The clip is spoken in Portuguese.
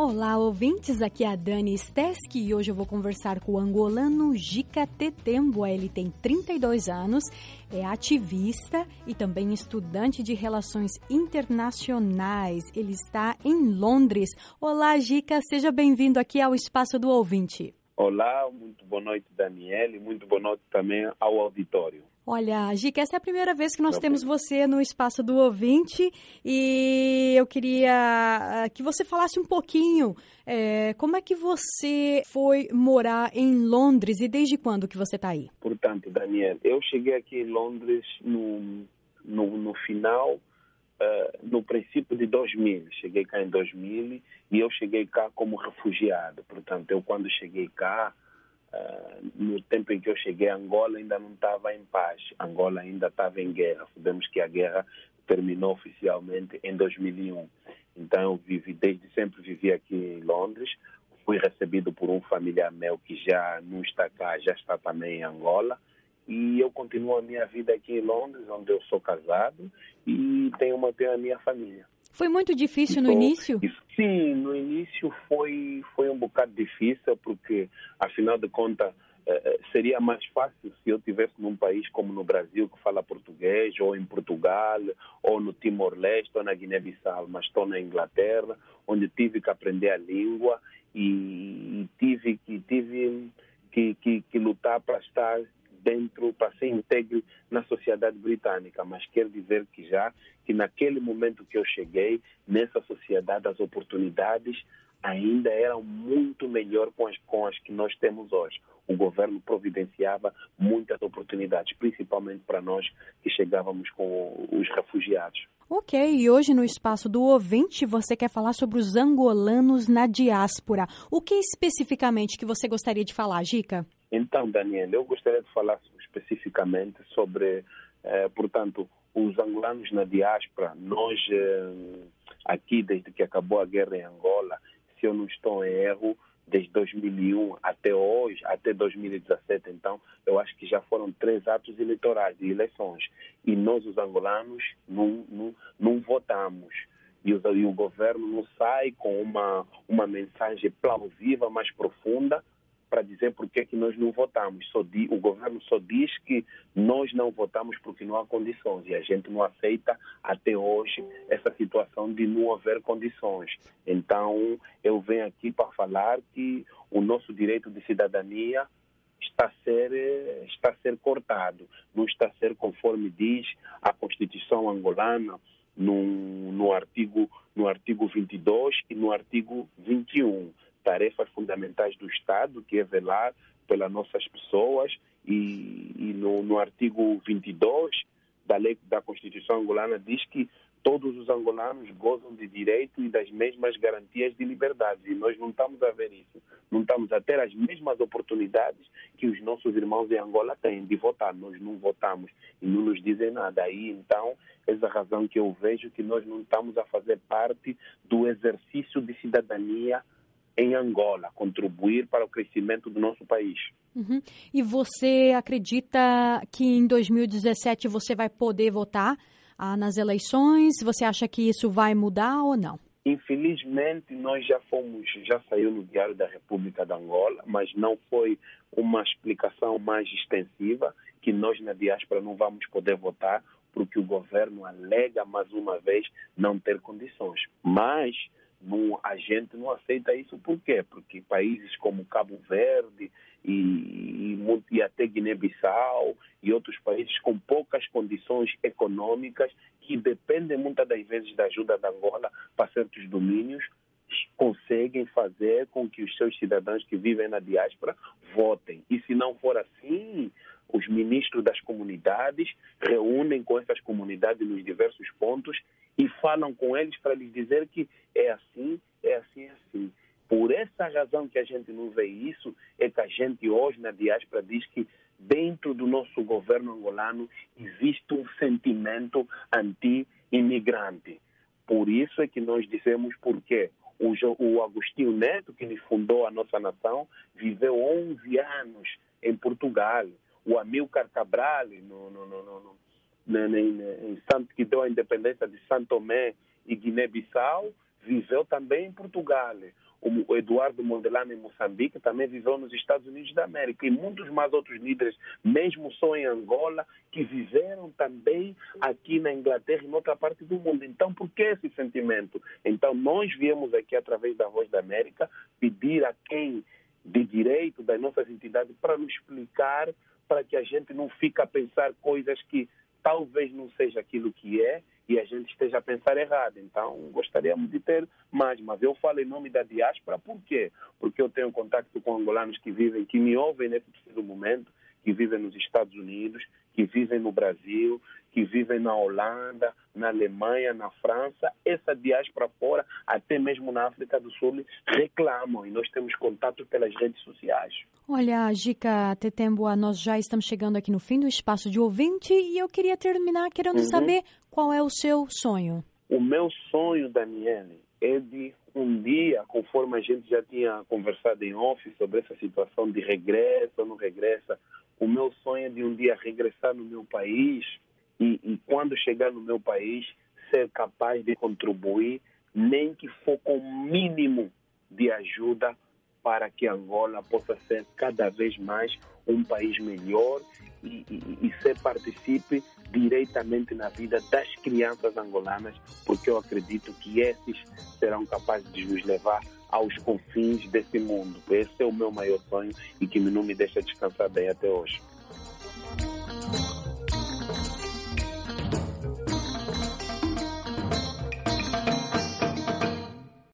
Olá, ouvintes, aqui é a Dani Steski e hoje eu vou conversar com o angolano Gica Tetembo. Ele tem 32 anos, é ativista e também estudante de relações internacionais. Ele está em Londres. Olá, Gica, seja bem-vindo aqui ao Espaço do Ouvinte. Olá, muito boa noite, Daniele, muito boa noite também ao auditório. Olha, Gica, essa é a primeira vez que nós temos você no Espaço do Ouvinte e eu queria que você falasse um pouquinho como é que você foi morar em Londres e desde quando que você está aí? Portanto, Daniele, eu cheguei aqui em Londres no final, no princípio de 2000. Cheguei cá em 2000 e eu cheguei cá como refugiado. Portanto, eu quando cheguei cá, no tempo em que eu cheguei, Angola ainda não estava em paz. Angola ainda estava em guerra. Sabemos que a guerra terminou oficialmente em 2001. Então, eu desde sempre vivi aqui em Londres. Fui recebido por um familiar meu que já não está cá, já está também em Angola. E eu continuo a minha vida aqui em Londres, onde eu sou casado e tenho a minha família. Foi muito difícil no início? Sim, no início foi um bocado difícil, porque, afinal de contas, seria mais fácil se eu estivesse num país como no Brasil, que fala português, ou em Portugal, ou no Timor-Leste, ou na Guiné-Bissau, mas estou na Inglaterra, onde tive que aprender a língua e tive que lutar para estar dentro, para ser íntegro na sociedade britânica. Mas quer dizer que naquele momento que eu cheguei, nessa sociedade, as oportunidades ainda eram muito melhor com as que nós temos hoje. O governo providenciava muitas oportunidades, principalmente para nós que chegávamos com os refugiados. Ok, e hoje no Espaço do Ouvinte você quer falar sobre os angolanos na diáspora. O que especificamente que você gostaria de falar, Gica? Então, Daniel, eu gostaria de falar especificamente sobre, portanto, os angolanos na diáspora. Nós, aqui, desde que acabou a guerra em Angola, se eu não estou em erro, desde 2001 até hoje, até 2017, então, eu acho que já foram 3 atos eleitorais de eleições. E nós, os angolanos, não votamos. E o governo não sai com uma mensagem plausível, mais profunda, para dizer por que nós não votamos. O governo só diz que nós não votamos porque não há condições. E a gente não aceita até hoje essa situação de não haver condições. Então, eu venho aqui para falar que o nosso direito de cidadania está a ser cortado. Não está a ser conforme diz a Constituição angolana no artigo 22 e no artigo 21. Tarefas fundamentais do Estado, que é velar pelas nossas pessoas, e no artigo 22 da lei da Constituição angolana diz que todos os angolanos gozam de direito e das mesmas garantias de liberdade, e nós não estamos a ver isso. Não estamos a ter as mesmas oportunidades que os nossos irmãos em Angola têm de votar. Nós não votamos e não nos dizem nada. Aí, então, essa razão que eu vejo que nós não estamos a fazer parte do exercício de cidadania em Angola, contribuir para o crescimento do nosso país. Uhum. E você acredita que em 2017 você vai poder votar nas eleições? Você acha que isso vai mudar ou não? Infelizmente, nós já saiu no Diário da República de Angola, mas não foi uma explicação mais extensiva, que nós na diáspora não vamos poder votar, porque o governo alega mais uma vez não ter condições. Mas a gente não aceita isso. Por quê? Porque países como Cabo Verde e até Guiné-Bissau e outros países com poucas condições econômicas, que dependem muitas das vezes da ajuda da Angola para certos domínios, conseguem fazer com que os seus cidadãos que vivem na diáspora votem. E se não for assim, os ministros das comunidades reúnem com essas comunidades nos diversos pontos e falam com eles para lhes dizer que é assim, é assim, é assim. Por essa razão que a gente não vê isso, é que a gente hoje na diáspora diz que dentro do nosso governo angolano existe um sentimento anti-imigrante. Por isso é que nós dizemos porque o Agostinho Neto, que nos fundou a nossa nação, viveu 11 anos em Portugal. O Amílcar Cabral, que deu a independência de São Tomé e Guiné-Bissau, viveu também em Portugal. o Eduardo Mondlane em Moçambique também viveu nos Estados Unidos da América, e muitos mais outros líderes, mesmo só em Angola, que viveram também aqui na Inglaterra e em outra parte do mundo. Então, por que esse sentimento? Então, nós viemos aqui, através da Voz da América, pedir a quem de direito das nossas entidades para nos explicar, para que a gente não fique a pensar coisas que talvez não seja aquilo que é e a gente esteja a pensar errado. Então, gostaríamos de ter mais, mas eu falo em nome da diáspora. Por quê? Porque eu tenho contato com angolanos que vivem, que me ouvem nesse preciso momento, que vivem nos Estados Unidos, que vivem no Brasil, que vivem na Holanda, na Alemanha, na França. Essa diáspora fora, até mesmo na África do Sul, reclamam, e nós temos contato pelas redes sociais. Olha, Gica Tetembua, nós já estamos chegando aqui no fim do espaço de ouvinte e eu queria terminar querendo saber qual é o seu sonho. O meu sonho, Daniele, é de um dia, conforme a gente já tinha conversado em off sobre essa situação de regressa ou não regressa, o meu sonho é de um dia regressar no meu país e quando chegar no meu país, ser capaz de contribuir, nem que for com o mínimo de ajuda para que Angola possa ser cada vez mais um país melhor e se participe diretamente na vida das crianças angolanas, porque eu acredito que esses serão capazes de nos levar aos confins desse mundo. Esse é o meu maior sonho e que não me deixa descansar bem até hoje.